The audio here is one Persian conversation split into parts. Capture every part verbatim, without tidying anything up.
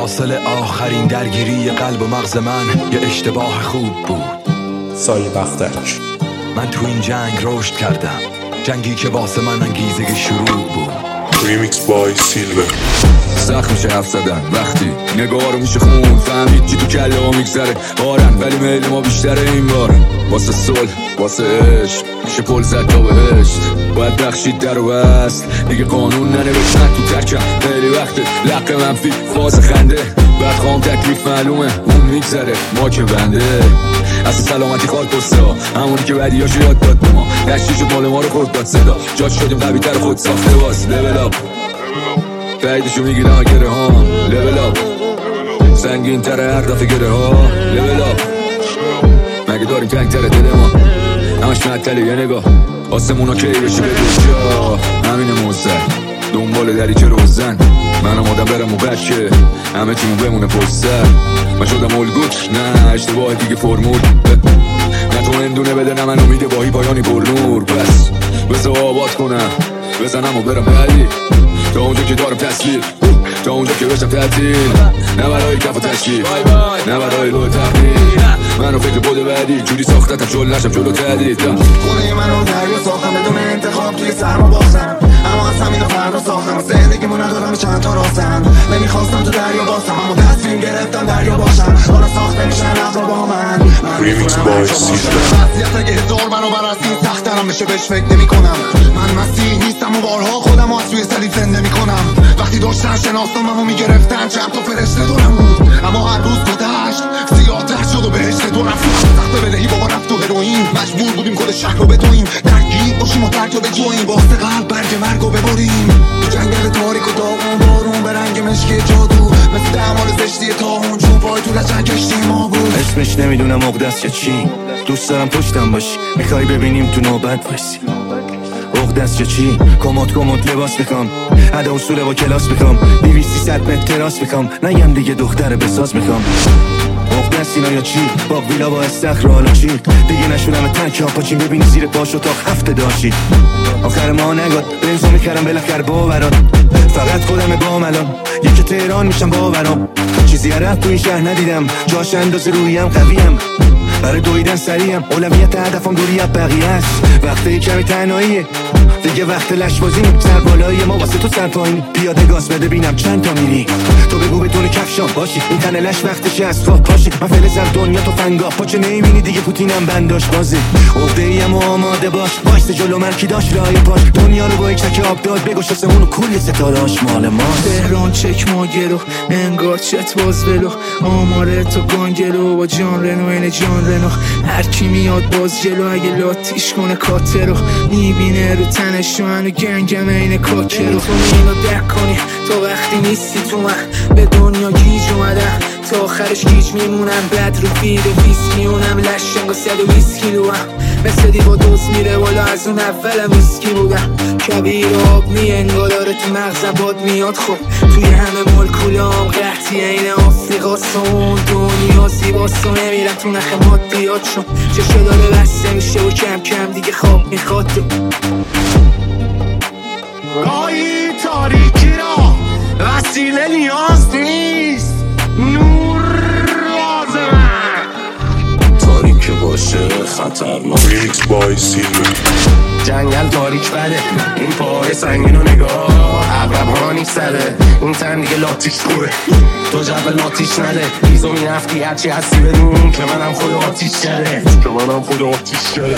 حاصل آخرین درگیری قلب و مغز من یه اشتباه خوب بود. سالی بختک. من تو این جنگ رشد کردم، جنگی که واسه من انگیزه شروع بود. ریمیکس بای سیلور. سخت میشه حرف زدن وقتی نگاه رو میشه خون، فهمید چی تو کله ها میگذره بارن، ولی میل ما بیشتره این بار. واسه صلح واسه عشق میشه پل زد تا بهشت، باید بخشید در و بست دیگه قانون ننوشتن تو ترکم. خیلی وقته لق منفی فاز خنده، بعد خواهم تکلیف معلومه اون میگذره ما که بنده. اصلا سلامتی خواهد پسته ها همونی که بدیاشو یاد داد به ما، دشتی شد مال ما رو خورد داد صدا، جاج شدیم قوی تر خود ساخته باز. لول اپ تاییدشو میگیرم گره ها، لول اپ سنگین تره هر دفعه گره ها، لول اپ مگه داریم تنگ تره دل ما همش معطله یه نگاه آسمونا کی بشه به جا همین موزه دنبال دریچه روزن. منم آدم برم و بچه همه چیمون بمونه پستر. من شدم الگوت نه اشتباه دیگه فرمول، نه تو اندونه بده نه من امید باهی پایانی پر نور. پس بذار آباد کنم بزنم و برم بعدی تا اونجا که دارم تسلیم، تا اونجا که بشم تعطیل، نه برای کف و تشکیل نه برای لو تقدیر. منو فکر بود بعدی جوری ساختتم شل نشم جلو تدید. خونه منو دریا ساختم بدون انتخاب توی سرما باختم، اما از همین فردا ساختم زندگیمو ندارم به چند تا راستم. نمیخواستم تو دریا باشم اما تصمیم گرفتم دریا باشم. حالا ساخته میشن اقلا با من ریمیکس بای سیلور. وضعیت اگه هزار برابر از این سخت دارم بشه بهش فکر نمی کنم. من مسیح نیستم و بارها خودم از توی سلیب زنده میکنم. وقتی داشتن شناسنامه‌مو میگرفتن چند تا فرشته دورم بود، اما هر روز گذشت سیاه تر شد و بهشت دورم سخت بدهی بابا رفت تو هروئین. مجبور بودیم کل شهر رو بدویم، درگیر باشیم و ترک رو بجویم، واسه قلب برگ مرگ رو ببریم. تو جنگل تاریک و داغون بارون به رنگ مشکی جادو، مثل دمال زشتی تاهون چون پای تو لجن کشتی ما بود. اسمش نمیدونم مقدس یا چی، دوست دارم پشتم باشی میخوای ببینیم تو نوبت باشی. مقدس یا چی کمد کمد لباس میخوام، ادا اصول با کلاس میخوام، دویستی صد متر تراس میخوام، نگم دیگه دختر بساز میخوام. مقدس اینا یا چی با ویلا با استخر حالا چی دیگه نشونم تک ها پاچین ببینی زیر پاشو تا هفته داشتی. آخر ما نگاد بنزو میکردم بالاخره باوران، فقط خودم بام الان یکی تهران میشم باورام. چیزی رفت تو این شهر ندیدم جاش اندازه رویم قویم، برای دویدن سریم اولویت هدفم دوری از بقیه است. وقتی کمی تنهاییه دیگه وقت لش بازیم، سر بالایی ما واسه تو سر پایین پیاده گاز بده بینم چند تا میری. تو بگو بدون کفشام باشی این تنه لش وقتش از خواب پاشی. من فلزم دنیا تو فنگا پاچه نمیبینی دیگه پوتینم بنداش بازی. عقده ایم و آماده باش وایس جلو من کی داشت رای پاش، دنیا رو با یک چک آب داد بگوش سمون و کل ستارهاش مال ماست. تهران چک ما گلو انگار چت باز ولو، آماره تو گانگلو با جان رنو این جان رنو. هر کی میاد باز جلو اگه لاتیش کنه کاتر رو میبینه رو تنش و هنو گنگم این کاکر رو. تو اینو درک کنی تا وقتی نیستی تو من به دنیا گیج اومدم، تا آخرش گیج میمونم. بد رو فید و ویسکی اونم لشنگ و صد و بیست کیلو هم مثل دیوا دوز میره بالا، از اون اولم ویسکی بودم. کبیر آب می انگالاره تو مغزم باد میاد. خب توی همه مولکولام قحطی این آفریقاست و اون دنیا زیباست و نمیرم تو نخ مادیات شون چشو داره بسته میشه و کم کم دیگه خواب میخواد. تو گاهی تاریکی را وسیله نیاز نیست، نور لازمه. تاریک باشه خطرناک. ریمیکس بای سیلور. جنگل تاریک بده این پای سنگین و نگاه عقرب ها نیستده این تن دیگه لاتیش خوبه. تو جبه لاتیش نده بیزو می نفتی هرچی هستی بدون که منم خود آتیش کرده که منم خود آتیش کرده.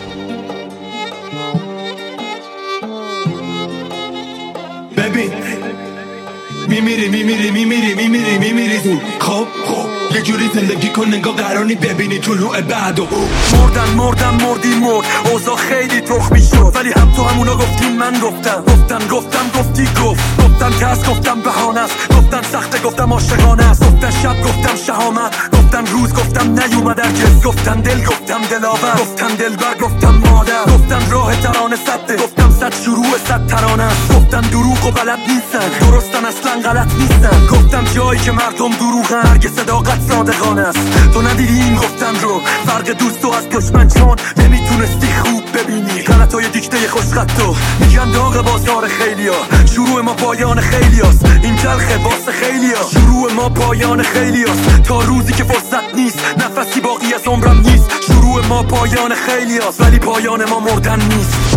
ببین میمیری میمیری میمیری میمیری میمیری زود. خب خب یه جوری زندگی کن انگار قراری ببینی طلوع بعد و مردن مردن مردی مرد اوضاع خیلی تخمی شد، ولی هم تو همونا گفتین من گفتم گفتن گفتم گفتی گفت گفتن که هست گفتم بهانه است، گفتن سخته گفتم عاشقانه است، گفتن شب گفتم شهامت، گفتن روز گفتم نیومد هرگز، گفتن دل گفتم دلاور، گفتن دلبر گفتم مادر، گفتن راه ترانه سده گفتم صد شروع صد ترانه است، گفتن دروغ و بلد نیستن درستن اصلا غلط نیستن، گفتم جایی که مردم دروغن هرگز صداقت صادقانه است. تو ندیدی این گفتن رو فرق دوست و از دشمن چون نمیتونستی خوب ببینی غلطای دیکته خوشخطو میگن داغ بازار خیلیا، شروع ما پایان خیلیاست این تلخه واسه خیلیا، شروع ما ما پایان خیلی هست، تا روزی که فرصت نیست نفسی باقی از عمرم نیست. شروع ما پایان خیلی هست ولی پایان ما مردن نیست.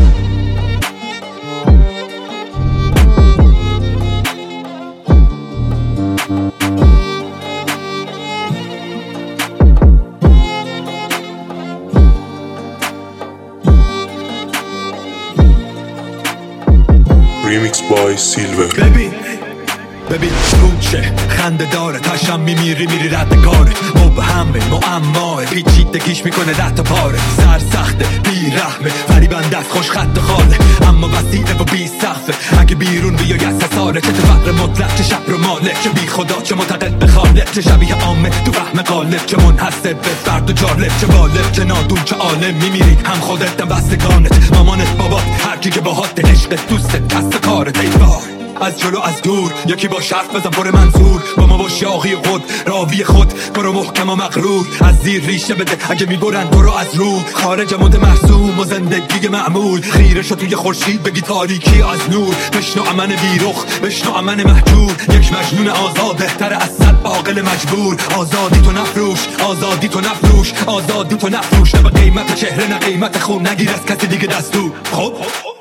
Remix by Silver. ببین ببین روچه خنده داره تشم میمیری میری رد کاره مبهمه معماه پیچیدگیش میکنه ده تا پاره. سر سخته بی رحمه فریبند دست خوش خط خاله اما وسیعه و بی سقفه. اگه بیرون بیای از ساله چه فقر مطلق چه شب رو مالک چه بی خدا چه معتقد به خالق چه شبیه عامه تو فهم قالب چه منحصر به فرد و جالب چه بالب چه نادون چه عالم. میمیری هم خودت هم بستگانت مامانت بابات هر کی که باهات عشق دوستت دست کارت. ای وای از جلو از دور یکی با شرف بزن پر منظور با ما با شاقی خود راوی خود برو محکم و مغرور. از زیر ریشه بده اگه میبرن تو رو از رو خارج مد مرسوم و زندگی معمول. خیره شو توی خورشید بگی تاریکی از نور. بشنو امن بیرخ بشنو امن محجور. یک مجنون آزاده تر از صد عاقل مجبور. آزادی تو نفروش آزادی تو نفروش آزادی تو نفروش. نه به قیمت چهره نه قیمت خون نگیر از کسی دیگه دستور. خب